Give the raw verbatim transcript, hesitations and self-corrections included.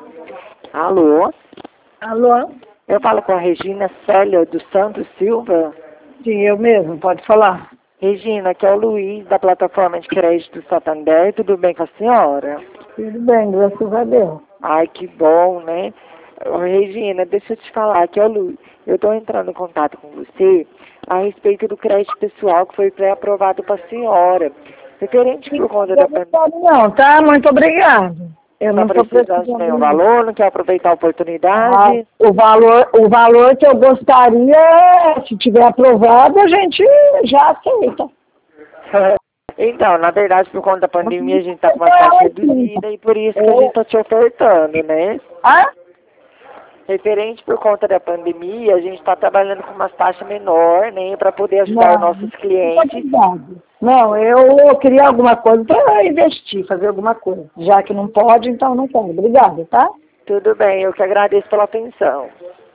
Alô? Alô? Eu falo com a Regina Célia dos Santos Silva. Sim, eu mesmo, pode falar. Regina, aqui é o Luiz, da plataforma de crédito Santander. Tudo bem com a senhora? Tudo bem, graças a Deus. Ai, que bom, né? Ô, Regina, deixa eu te falar, aqui é o Luiz. Eu estou entrando em contato com você a respeito do crédito pessoal que foi pré-aprovado para a senhora. Referente por conta da pandemia. Não, tá? Muito obrigado. Eu Não não está estou precisando de precisando nenhum de nada. valor, não quer aproveitar a Ah, oportunidade? o valor, o valor que eu gostaria, é, se tiver aprovado, a gente já aceita. Então, na verdade, por conta da pandemia, a gente está com uma taxa reduzida e por isso que a gente está te ofertando, né? Ah? Referente por conta da pandemia, a gente está trabalhando com uma taxa menor, né, para poder ajudar os Não, nossos clientes. não, eu queria alguma coisa para investir, fazer alguma coisa. Já que não pode, então não quero. Obrigada, tá? Tudo bem, eu que agradeço pela atenção.